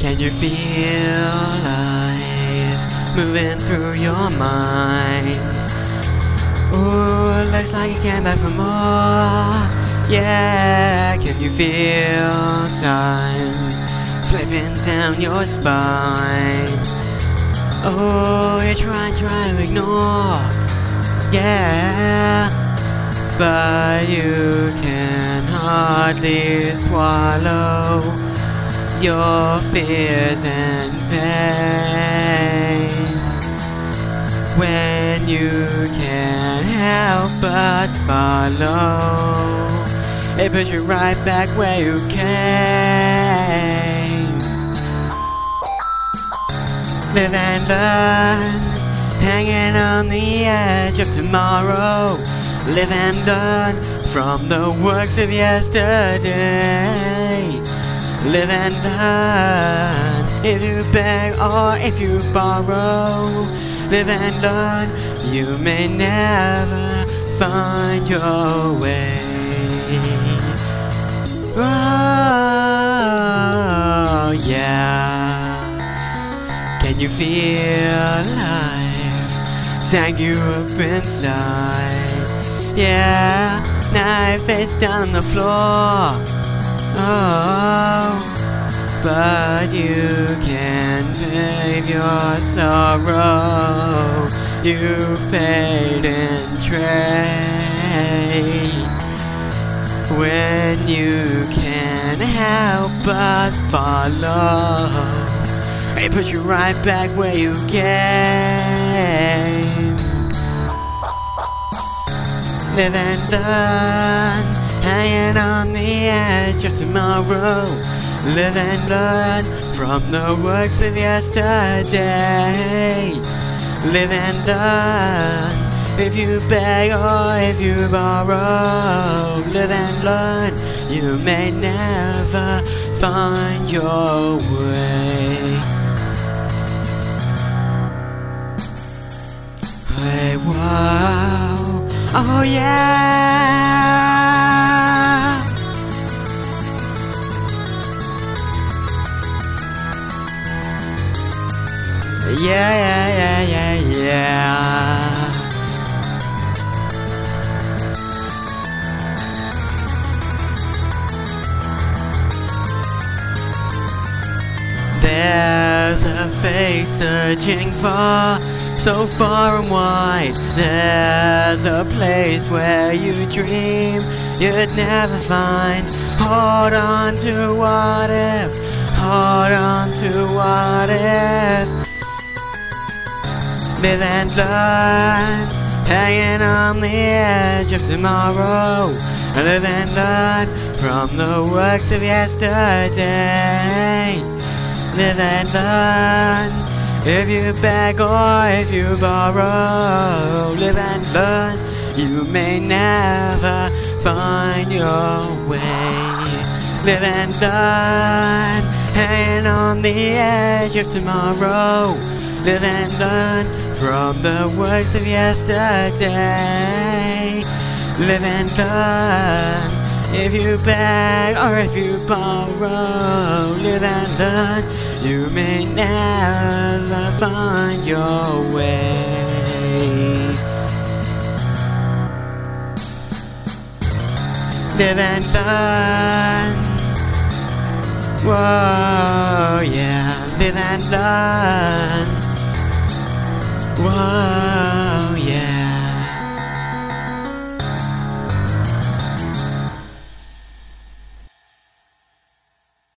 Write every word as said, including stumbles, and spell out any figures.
Can you feel life moving through your mind? Ooh, looks like you came back for more. Yeah, can you feel time flipping down your spine? Oh, you're trying, trying to ignore. Yeah, but you can hardly swallow your fears and pain when you can't help but follow. It puts you right back where you came. Live and learn, hanging on the edge of tomorrow. Live and learn from the works of yesterday. Live and learn, if you beg or if you borrow. Live and learn, you may never find your way. Oh, yeah. Can you feel life? Thank you up inside. Yeah, now you're face down on the floor. Oh, but you can save your sorrow. You paid in trade when you can't help but follow. It puts you right back where you came. Live and learn, hanging on the edge of tomorrow. Live and learn from the works of yesterday. Live and learn, if you beg or if you borrow. Live and learn, you may never find your way. Hey, wow, oh yeah. Yeah, yeah, yeah, yeah, yeah. There's a face searching far, so far and wide. There's a place where you dream you'd never find. Hold on to what if, hold on to what if. Live and learn, hanging on the edge of tomorrow. Live and learn from the works of yesterday. Live and learn, if you beg or if you borrow. Live and learn, you may never find your way. Live and learn, hanging on the edge of tomorrow. Live and learn from the works of yesterday. Live and learn, if you beg or if you borrow. Live and learn, you may never find your way. Live and learn, whoa, yeah. Live and learn, whoa.